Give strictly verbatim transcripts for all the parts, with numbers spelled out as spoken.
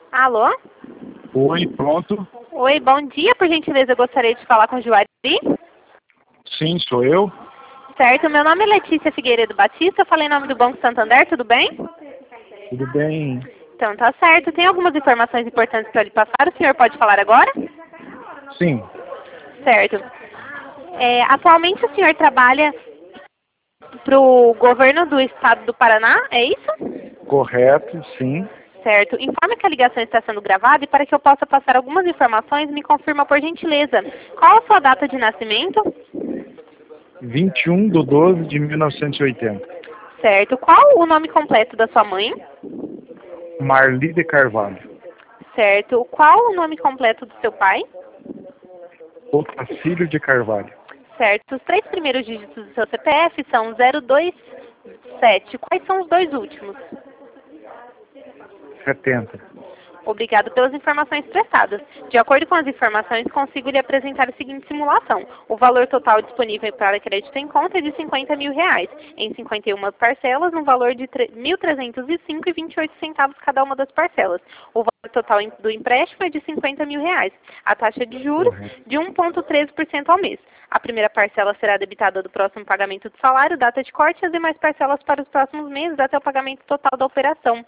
Alô? Oi, pronto? Oi, bom dia. Por gentileza, eu gostaria de falar com o Juari. Sim, sou eu. Certo, meu nome é Letícia Figueiredo Batista, eu falei em nome do Banco Santander, tudo bem? Tudo bem? Então tá certo. Tem algumas informações importantes para lhe passar, o senhor pode falar agora? Sim, Certo. É, atualmente o senhor trabalha para o governo do estado do Paraná, é isso? correto, sim. Certo. Informe que a ligação está sendo gravada e para que eu possa passar algumas informações, me confirma por gentileza. Qual a sua data de nascimento? vinte e um de doze de mil novecentos e oitenta. Certo. Qual o nome completo da sua mãe? Marli de Carvalho. Certo. Qual o nome completo do seu pai? Otacílio de Carvalho. Certo. Os três primeiros dígitos do seu C P F são zero dois sete. Quais são os dois últimos? setenta. Obrigado pelas informações prestadas. De acordo com as informações, consigo lhe apresentar a seguinte simulação. O valor total disponível para crédito em conta é de cinquenta mil reais, em cinquenta e uma parcelas, no valor de mil trezentos e cinco reais e vinte e oito centavos cada uma das parcelas. O valor total do empréstimo é de cinquenta mil reais. A taxa de juros Correto. de um vírgula treze por cento ao mês. A primeira parcela será debitada do próximo pagamento do salário, data de corte, e as demais parcelas para os próximos meses até o pagamento total da operação.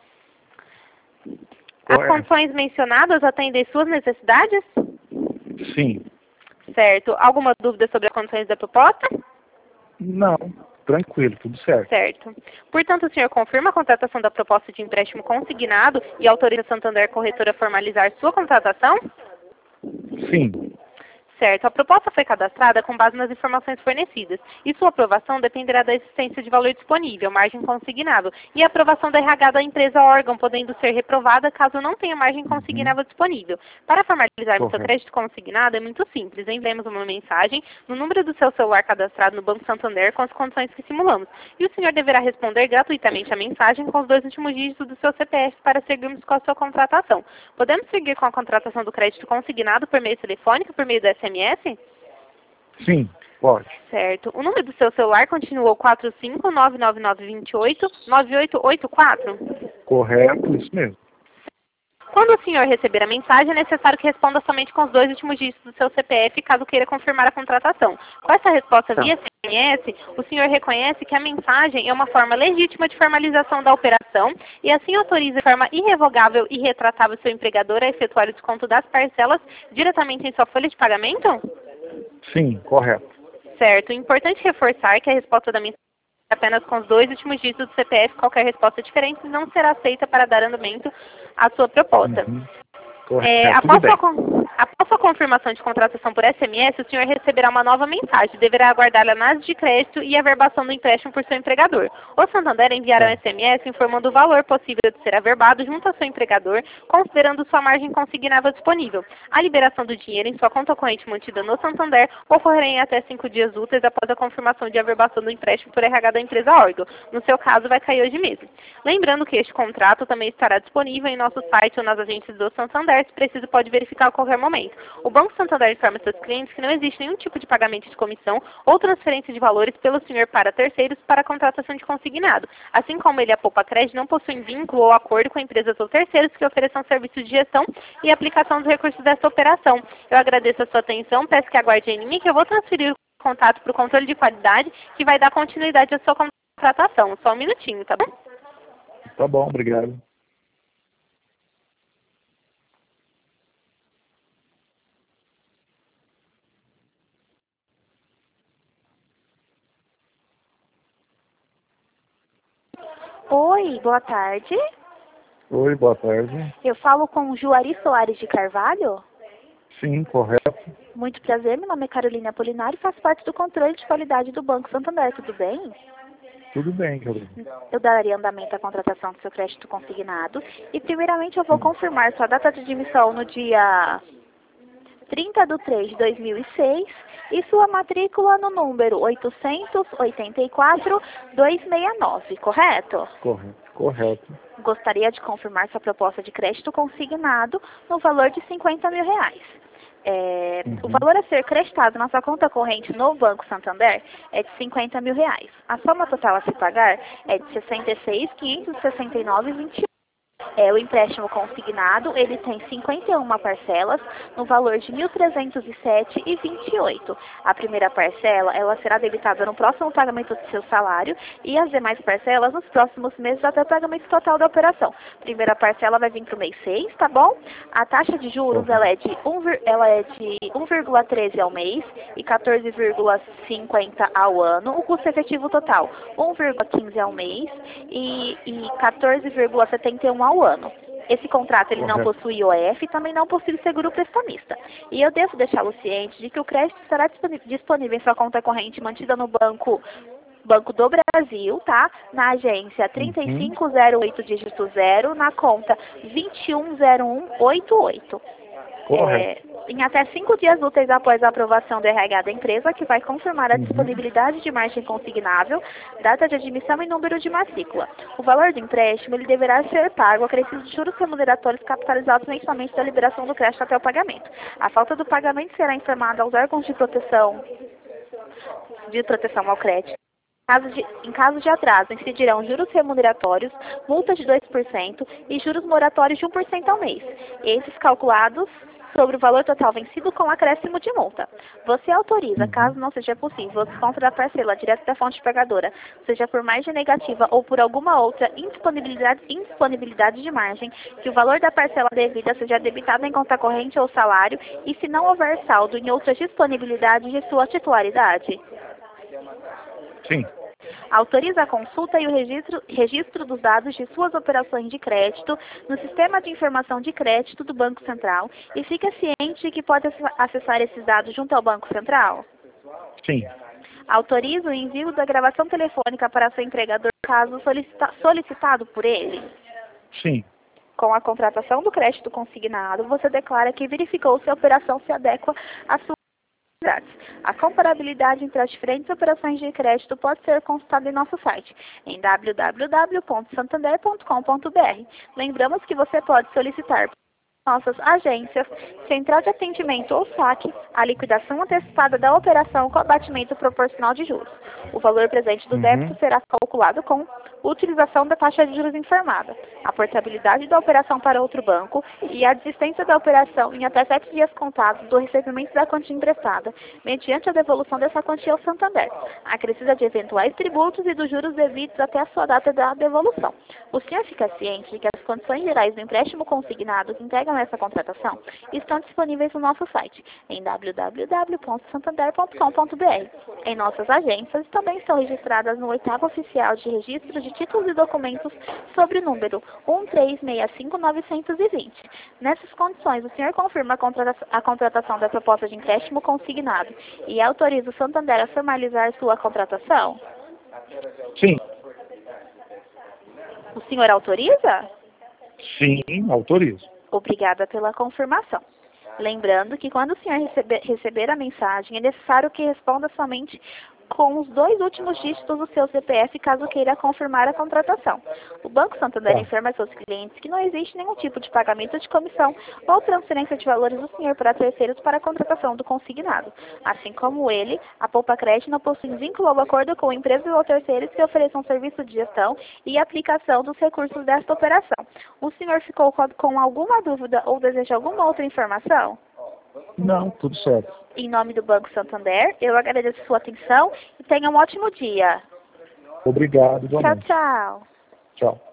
As Correto. condições mencionadas atendem suas necessidades? Sim. Certo. Alguma dúvida sobre as condições da proposta? Não, tranquilo, tudo certo. Certo. Portanto, o senhor confirma a contratação da proposta de empréstimo consignado e autoriza a Santander Corretora a formalizar sua contratação? Sim, Certo. A proposta foi cadastrada com base nas informações fornecidas e sua aprovação dependerá da existência de valor disponível, margem consignável, e a aprovação da R H da empresa órgão, podendo ser reprovada caso não tenha margem consignável disponível. Para formalizarmos seu correto. crédito consignado é muito simples. Enviamos uma mensagem no número do seu celular cadastrado no Banco Santander com as condições que simulamos. E o senhor deverá responder gratuitamente a mensagem com os dois últimos dígitos do seu C P F para seguirmos com a sua contratação. Podemos seguir com a contratação do crédito consignado por meio telefônico, por meio do S M S? Sim, pode. Certo. O número do seu celular continuou quatro cinco nove nove nove dois oito nove oito oito quatro? Correto, isso mesmo. Quando o senhor receber a mensagem, é necessário que responda somente com os dois últimos dígitos do seu C P F, caso queira confirmar a contratação. Com essa resposta Tá. via S M S, o senhor reconhece que a mensagem é uma forma legítima de formalização da operação e assim autoriza de forma irrevogável e retratável seu empregador a efetuar o desconto das parcelas diretamente em sua folha de pagamento? Sim, correto. Certo. Importante reforçar que a resposta da mensagem é apenas com os dois últimos dígitos do C P F. Qualquer resposta diferente não será aceita para dar andamento à sua proposta. Uhum. Correto, É, tudo após, bem. sua, con- após sua confirmação de contratação por S M S, o senhor receberá uma nova mensagem. Deverá aguardar a análise de crédito e a averbação do empréstimo por seu empregador. O Santander enviará um Tá. S M S informando o valor possível de ser averbado junto ao seu empregador, considerando sua margem consignável disponível. A liberação do dinheiro em sua conta corrente mantida no Santander ocorrerá em até cinco dias úteis após a confirmação de averbação do empréstimo por R H da empresa órgão. No seu caso, vai cair hoje mesmo. Lembrando que este contrato também estará disponível em nosso site ou nas agências do Santander. Se preciso, pode verificar a qualquer momento. O Banco Santander informa seus clientes que não existe nenhum tipo de pagamento de comissão ou transferência de valores pelo senhor para terceiros para a contratação de consignado. Assim como ele, a Poupa Crédito, não possui vínculo ou acordo com empresas ou terceiros que ofereçam serviços de gestão e aplicação dos recursos dessa operação. Eu agradeço a sua atenção, peço que aguarde em mim que eu vou transferir o contato para o controle de qualidade que vai dar continuidade à sua contratação. Só um minutinho, tá bom? Tá bom, obrigado. Oi, boa tarde. Oi, boa tarde. Eu falo com Juari Soares de Carvalho. Sim, correto. Muito prazer, meu nome é Carolina Apolinário e faço parte do controle de qualidade do Banco Santander, tudo bem? Tudo bem, Carolina. Eu daria andamento à contratação do seu crédito consignado e primeiramente eu vou confirmar sua data de admissão no dia trinta de três de dois mil e seis e sua matrícula no número oitocentos e oitenta e quatro, duzentos e sessenta e nove, correto? Correto, correto. Gostaria de confirmar sua proposta de crédito consignado no valor de cinquenta mil reais. É, Uhum. O valor a ser creditado na sua conta corrente no Banco Santander é de cinquenta mil reais. A soma total a se pagar é de sessenta e seis mil quinhentos e sessenta e nove reais e vinte e um centavos. É, o empréstimo consignado, ele tem cinquenta e uma parcelas no valor de mil trezentos e sete reais e vinte e oito centavos. A primeira parcela, ela será debitada no próximo pagamento do seu salário e as demais parcelas nos próximos meses até o pagamento total da operação. Primeira parcela vai vir para o mês seis, tá bom? A taxa de juros, ela é de um, ela é de um vírgula treze ao mês e quatorze vírgula cinquenta ao ano. O custo efetivo total, um vírgula quinze ao mês e, e quatorze vírgula setenta e um ao ano. Esse contrato ele não possui O F e também não possui seguro prestamista. E eu devo deixá-lo ciente de que o crédito estará disponível em sua conta corrente mantida no banco Banco do Brasil, tá? Na agência trinta e cinco zero oito dígito zero, na conta vinte e um zero um oito oito. É, em até cinco dias úteis após a aprovação do R H da empresa, que vai confirmar a disponibilidade de margem consignável, data de admissão e número de matrícula. O valor do empréstimo ele deverá ser pago acrescido de juros remuneratórios capitalizados mensalmente da liberação do crédito até o pagamento. A falta do pagamento será informada aos órgãos de proteção, de proteção ao crédito. Caso de, em caso de atraso, incidirão juros remuneratórios, multa de dois por cento e juros moratórios de um por cento ao mês. Esses calculados sobre o valor total vencido com acréscimo de multa. Você autoriza, caso não seja possível, o desconto da parcela direto da fonte pagadora, seja por margem negativa ou por alguma outra indisponibilidade, indisponibilidade de margem, que o valor da parcela devida seja debitado em conta corrente ou salário e se não houver saldo em outras disponibilidades de sua titularidade. Sim. Autoriza a consulta e o registro, registro dos dados de suas operações de crédito no Sistema de Informação de Crédito do Banco Central e fica ciente de que pode acessar esses dados junto ao Banco Central? Sim. Autoriza o envio da gravação telefônica para seu empregador caso solicita, solicitado por ele? Sim. Com a contratação do crédito consignado, você declara que verificou se a operação se adequa à sua. A comparabilidade entre as diferentes operações de crédito pode ser consultada em nosso site, em w w w ponto santander ponto com ponto b r. Lembramos que você pode solicitar nossas agências, central de atendimento ou saque, a liquidação antecipada da operação com abatimento proporcional de juros. O valor presente do débito será calculado com utilização da taxa de juros informada, a portabilidade da operação para outro banco e a desistência da operação em até sete dias contados do recebimento da quantia emprestada, mediante a devolução dessa quantia ao Santander, acrescida de eventuais tributos e dos juros devidos até a sua data da devolução. O senhor fica ciente de que as condições gerais do empréstimo consignado que integram essa contratação estão disponíveis no nosso site, em w w w ponto santander ponto com ponto b r. Em nossas agências também estão registradas no oitavo oficial de registro de títulos e documentos sobre o número um três seis cinco nove dois zero. Nessas condições, o senhor confirma a, contrata a contratação da proposta de empréstimo consignado e autoriza o Santander a formalizar sua contratação? Sim. O senhor autoriza? Sim, autorizo. Obrigada pela confirmação. Lembrando que quando o senhor receber, receber a mensagem, é necessário que responda somente com os dois últimos dígitos do seu C P F, caso queira confirmar a contratação. O Banco Santander informa a seus clientes que não existe nenhum tipo de pagamento de comissão ou transferência de valores do senhor para terceiros para a contratação do consignado. Assim como ele, a Poupa Crédito não possui vínculo ou acordo com empresas ou terceiros que ofereçam serviço de gestão e aplicação dos recursos desta operação. O senhor ficou com alguma dúvida ou deseja alguma outra informação? Não, tudo certo. Em nome do Banco Santander, eu agradeço sua atenção e tenha um ótimo dia. Obrigado, Tchau, igualmente. tchau. Tchau.